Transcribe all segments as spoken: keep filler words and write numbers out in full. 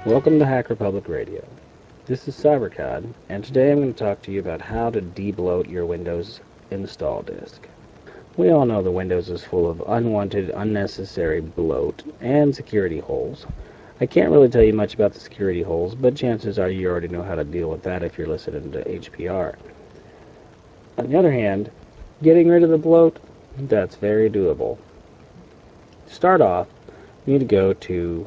Welcome to Hack Republic Radio. This is CyberCod, and today I'm going to talk to you about how to debloat your Windows install disk. We all know that Windows is full of unwanted, unnecessary bloat and security holes. I can't really tell you much about the security holes, but chances are you already know how to deal with that if you're listening to H P R. On the other hand, getting rid of the bloat, that's very doable. To start off, you need to go to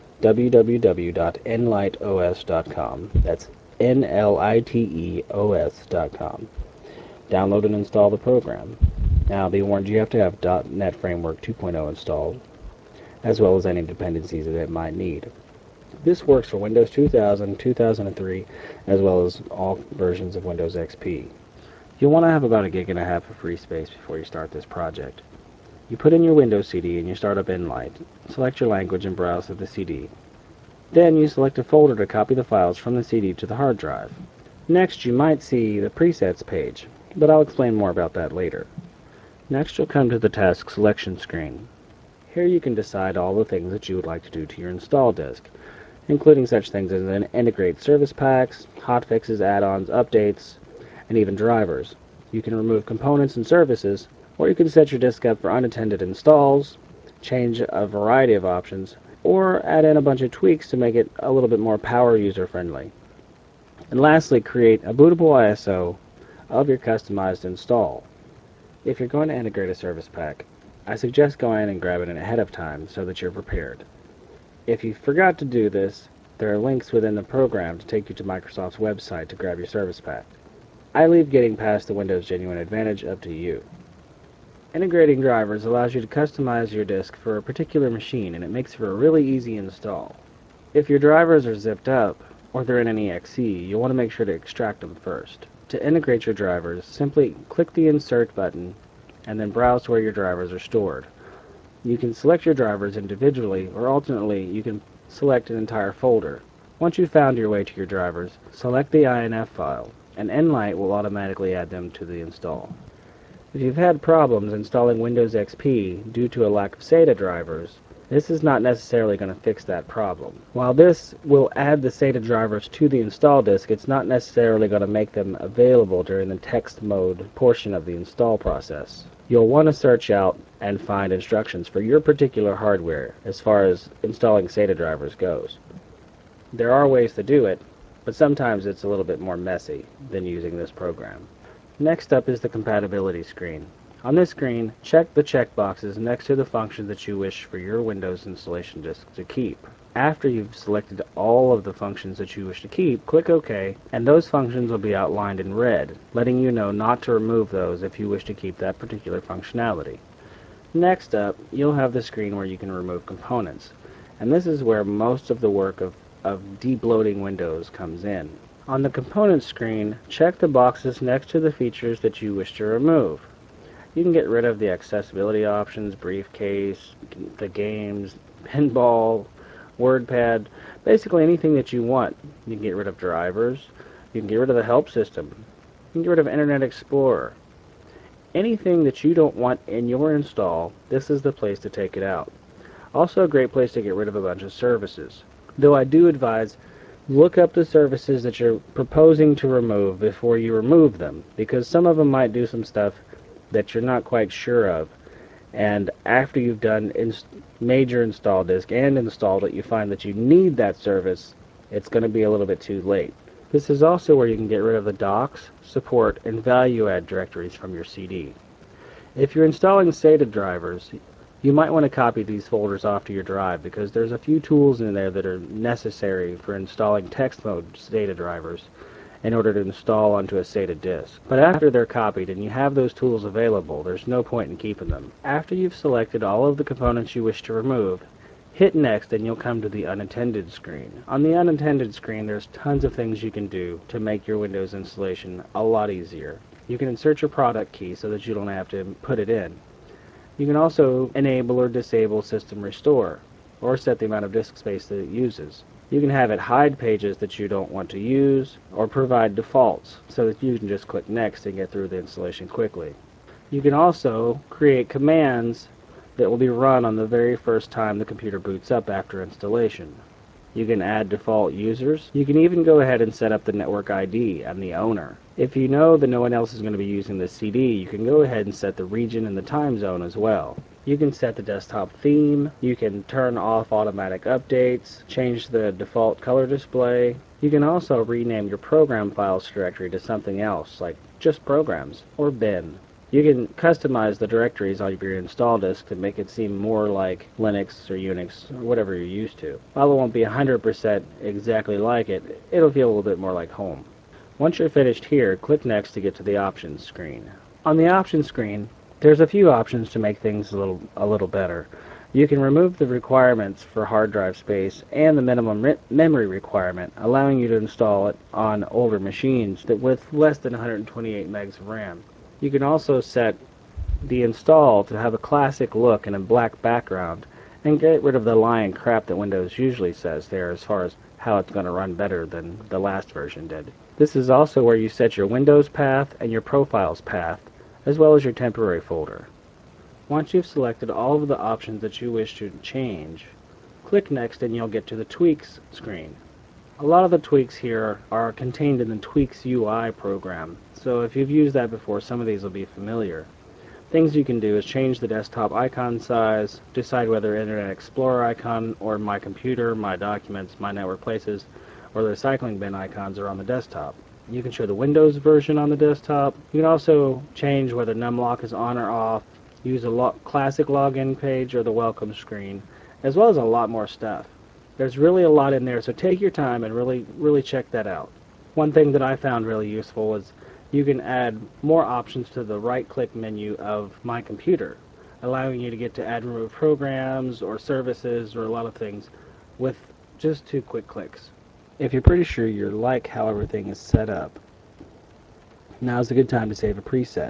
w w w dot nlightos dot com. That's N L I T E O S dot com. Download and install the program. Now, be warned, you have to have dot net Framework two point oh installed, as well as any dependencies that it might need. This works for Windows two thousand, two thousand three, as well as all versions of Windows X P. You'll want to have about a gig and a half of free space before you start this project. You put in your Windows C D and you start up Nlight. Select your language and browse to the C D. Then you select a folder to copy the files from the C D to the hard drive. Next, you might see the presets page, but I'll explain more about that later. Next, you'll come to the task selection screen. Here you can decide all the things that you would like to do to your install disk, including such things as an integrate service packs, hotfixes, add-ons, updates, and even drivers. You can remove components and services, or you can set your disk up for unattended installs, change a variety of options, or add in a bunch of tweaks to make it a little bit more power user friendly. And lastly, create a bootable I S O of your customized install. If you're going to integrate a service pack, I suggest going and grabbing it ahead of time so that you're prepared. If you forgot to do this, there are links within the program to take you to Microsoft's website to grab your service pack. I leave getting past the Windows Genuine Advantage up to you. Integrating drivers allows you to customize your disk for a particular machine, and it makes for a really easy install. If your drivers are zipped up, or they're in an E X E, you'll want to make sure to extract them first. To integrate your drivers, simply click the Insert button, and then browse to where your drivers are stored. You can select your drivers individually, or alternately, you can select an entire folder. Once you've found your way to your drivers, select the I N F file, and Nlight will automatically add them to the install. If you've had problems installing Windows X P due to a lack of SATA drivers, this is not necessarily going to fix that problem. While this will add the SATA drivers to the install disk, it's not necessarily going to make them available during the text mode portion of the install process. You'll want to search out and find instructions for your particular hardware as far as installing SATA drivers goes. There are ways to do it, but sometimes it's a little bit more messy than using this program. Next up is the compatibility screen. On this screen, check the checkboxes next to the function that you wish for your Windows installation disk to keep. After you've selected all of the functions that you wish to keep, click OK, and those functions will be outlined in red, letting you know not to remove those if you wish to keep that particular functionality. Next up, you'll have the screen where you can remove components, and this is where most of the work of, of debloating Windows comes in. On the Components screen, check the boxes next to the features that you wish to remove. You can get rid of the accessibility options, briefcase, the games, pinball, WordPad, basically anything that you want. You can get rid of drivers, you can get rid of the help system, you can get rid of Internet Explorer. Anything that you don't want in your install, this is the place to take it out. Also a great place to get rid of a bunch of services. Though I do advise, look up the services that you're proposing to remove before you remove them, because some of them might do some stuff that you're not quite sure of, and after you've done ins major install disk and installed it, you find that you need that service, it's going to be a little bit too late. This is also where you can get rid of the docs, support, and value add directories from your C D. If you're installing SATA drivers, you might want to copy these folders off to your drive because there's a few tools in there that are necessary for installing text mode SATA drivers in order to install onto a SATA disk. But after they're copied and you have those tools available, there's no point in keeping them. After you've selected all of the components you wish to remove, hit Next and you'll come to the Unattended screen. On the Unattended screen, there's tons of things you can do to make your Windows installation a lot easier. You can insert your product key so that you don't have to put it in. You can also enable or disable System Restore, or set the amount of disk space that it uses. You can have it hide pages that you don't want to use, or provide defaults, so that you can just click Next and get through the installation quickly. You can also create commands that will be run on the very first time the computer boots up after installation. You can add default users. You can even go ahead and set up the network I D and the owner. If you know that no one else is going to be using this C D, you can go ahead and set the region and the time zone as well. You can set the desktop theme, you can turn off automatic updates, change the default color display. You can also rename your program files directory to something else, like just programs or bin. You can customize the directories on your install disk to make it seem more like Linux or Unix or whatever you're used to. While it won't be one hundred percent exactly like it, it'll feel a little bit more like home. Once you're finished here, click Next to get to the options screen. On the options screen, there's a few options to make things a little, a little better. You can remove the requirements for hard drive space and the minimum re- memory requirement, allowing you to install it on older machines that with less than one hundred twenty-eight megs of RAM. You can also set the install to have a classic look and a black background, and get rid of the lying crap that Windows usually says there as far as how it's going to run better than the last version did. This is also where you set your Windows path and your Profiles path, as well as your temporary folder. Once you've selected all of the options that you wish to change, click Next and you'll get to the Tweaks screen. A lot of the tweaks here are contained in the Tweaks U I program, so if you've used that before, some of these will be familiar. Things you can do is change the desktop icon size, decide whether Internet Explorer icon or My Computer, My Documents, My Network Places, or the recycling bin icons are on the desktop. You can show the Windows version on the desktop. You can also change whether numlock is on or off, use a lo- classic login page or the welcome screen, as well as a lot more stuff. There's really a lot in there, so take your time and really, really check that out. One thing that I found really useful is you can add more options to the right-click menu of My Computer, allowing you to get to add and remove programs or services or a lot of things with just two quick clicks. If you're pretty sure you like how everything is set up, now's a good time to save a preset.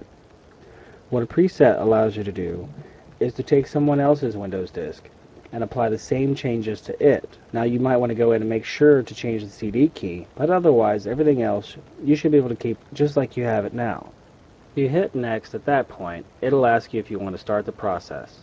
What a preset allows you to do is to take someone else's Windows disk and apply the same changes to it. Now you might want to go in and make sure to change the C D key, but otherwise everything else you should be able to keep just like you have it now. If you hit Next at that point, it'll ask you if you want to start the process.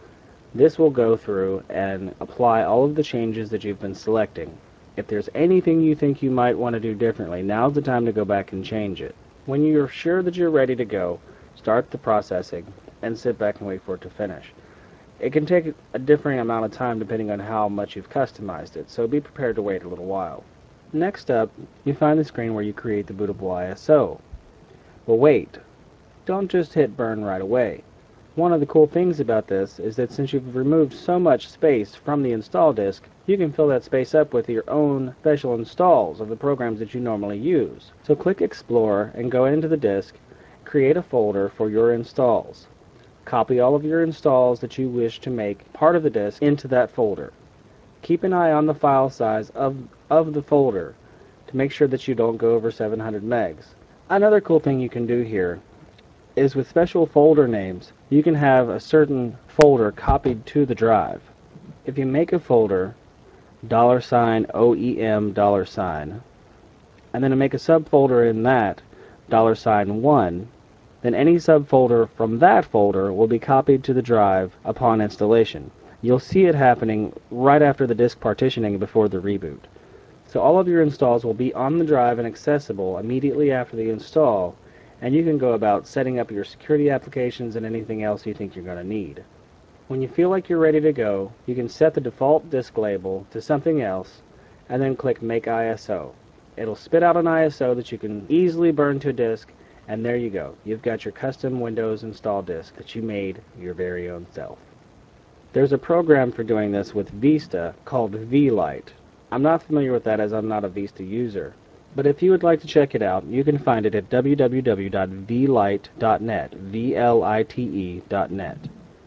This will go through and apply all of the changes that you've been selecting. If there's anything you think you might want to do differently, now's the time to go back and change it. When you're sure that you're ready to go, start the processing and sit back and wait for it to finish. It can take a differing amount of time depending on how much you've customized it, so be prepared to wait a little while. Next up, you find the screen where you create the bootable I S O. But wait, don't just hit burn right away. One of the cool things about this is that since you've removed so much space from the install disk, you can fill that space up with your own special installs of the programs that you normally use. So click Explore and go into the disk, create a folder for your installs. Copy all of your installs that you wish to make part of the disk into that folder. Keep an eye on the file size of, of the folder to make sure that you don't go over seven hundred megs. Another cool thing you can do here is with special folder names, you can have a certain folder copied to the drive. If you make a folder, dollar sign O E M dollar sign, and then make a subfolder in that, dollar sign one, then any subfolder from that folder will be copied to the drive upon installation. You'll see it happening right after the disk partitioning before the reboot. So all of your installs will be on the drive and accessible immediately after the install, and you can go about setting up your security applications and anything else you think you're going to need. When you feel like you're ready to go, you can set the default disk label to something else and then click Make I S O. It'll spit out an I S O that you can easily burn to a disk, and there you go. You've got your custom Windows install disk that you made your very own self. There's a program for doing this with Vista called V-Lite. I'm not familiar with that as I'm not a Vista user, but if you would like to check it out, you can find it at w w w dot v lite dot net, V L I T E dot net.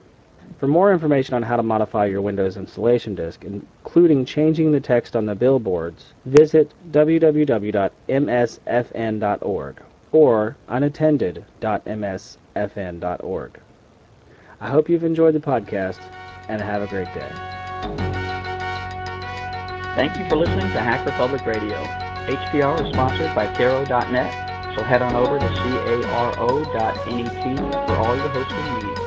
For more information on how to modify your Windows installation disk, including changing the text on the billboards, visit w w w dot m s f n dot org or unattended dot m s f n dot org. I hope you've enjoyed the podcast, and have a great day. Thank you for listening to Hacker Public Radio. H P R is sponsored by Caro dot net, so head on over to caro dot net for all your hosting needs.